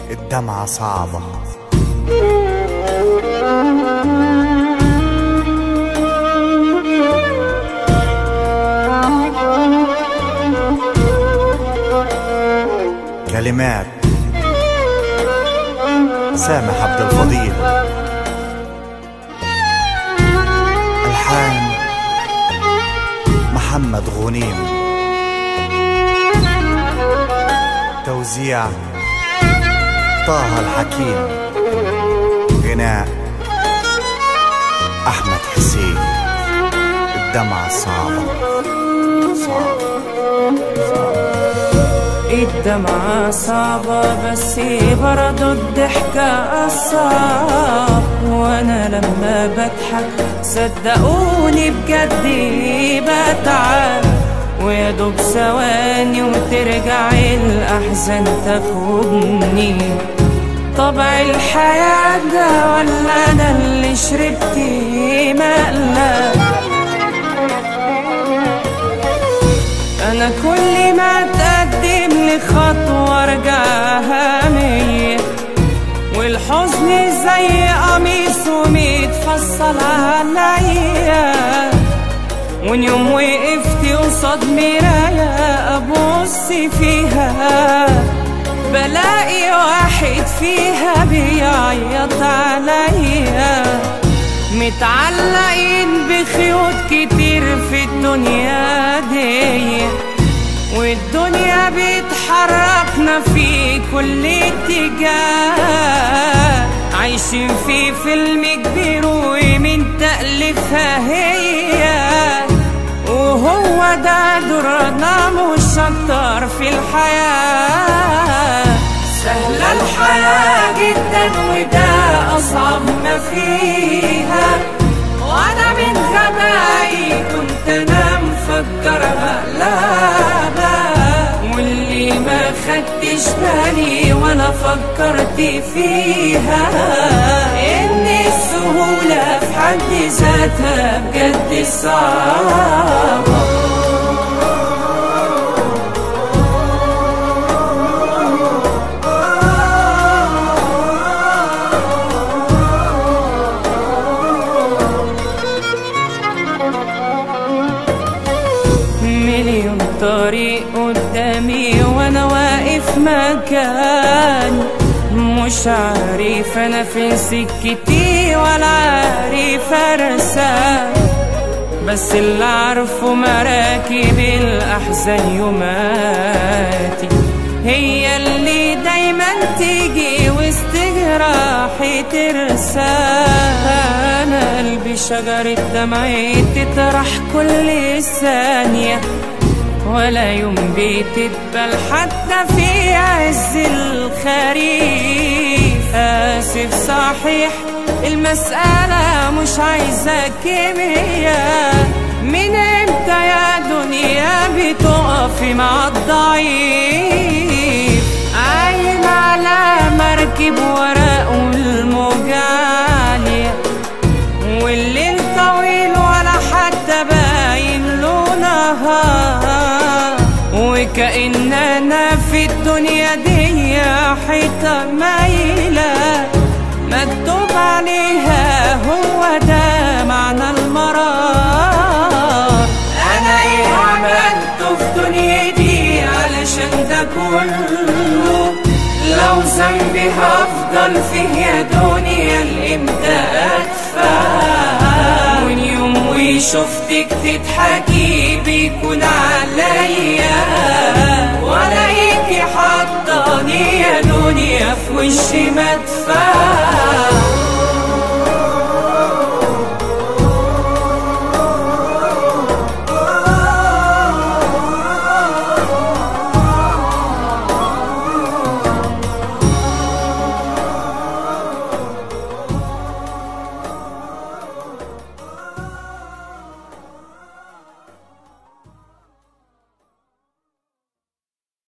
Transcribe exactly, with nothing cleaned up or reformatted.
الدمعة صعبة. كلمات سامح عبد الفضيل، ألحان محمد غنيم، توزيع طه الحكيم، غناء أحمد حسين. الدمعة صعبة صعبة الدمعة صعبة بس برضو الضحكة أصعب، وأنا لما بضحك صدقوني بجد بتعب، ويا دوب ثواني وترجع الأحزان تاخدني. طبع الحياة ده ولا أنا اللي شربت مقلب؟ أنا كل ما أتقدم لخطوة أرجعها مية، والحزن زي قميص ومتفصل عليا، وإن يوم وقفت قصاد مراية أبص فيها بلاقي واحد فيها بيعيط عليا. متعلقين بخيوط كتير في الدنيا دي، والدنيا بتحركنا في كل اتجاه، عايشين في فيلم كبير ومن تأليفها هي، وهو ده دورنا مش أكتر في الحياة. سهلة الحياة جدا وده أصعب ما فيها، وأنا من غبائي كنت أنا مفكر مقلبة، واللي ما خدتش بالي وأنا فكرت فيها إن السهولة في حد ذاتها بجد صعبة. مليون طريق قدامي وانا واقف مكاني، مش عارف انا فين سكتي ولا عارف ارسم، بس اللي عارفه مراكب الاحزان يوماتي هي اللي دايما تيجي وسط جراحي ترسى. انا قلبي شجرة دمعي تطرح كل ثانية، ولا يوم بتدبل حتى في عز الخريف. آسف صحيح المسألة مش عايزة كيمياء، من امتى يا دنيا بتقفي مع الضعيف؟ عايم على مركب ورق والموج عالية، والليل طويل ولا حتى باين له نهار، وكأننا في الدنيا دي حيطة مايلة مكتوب عليها هو ده معنى المرار. أنا إيه عملته في دنيتي علشان ده كله؟ لو ذنبي هفضل فيه يا دنيا لإمتى أدفع؟ وإن يوم وشفتك تضحكي بيكون عليا، وألاقيكي حطاني يا دنيا في وشي مدفع.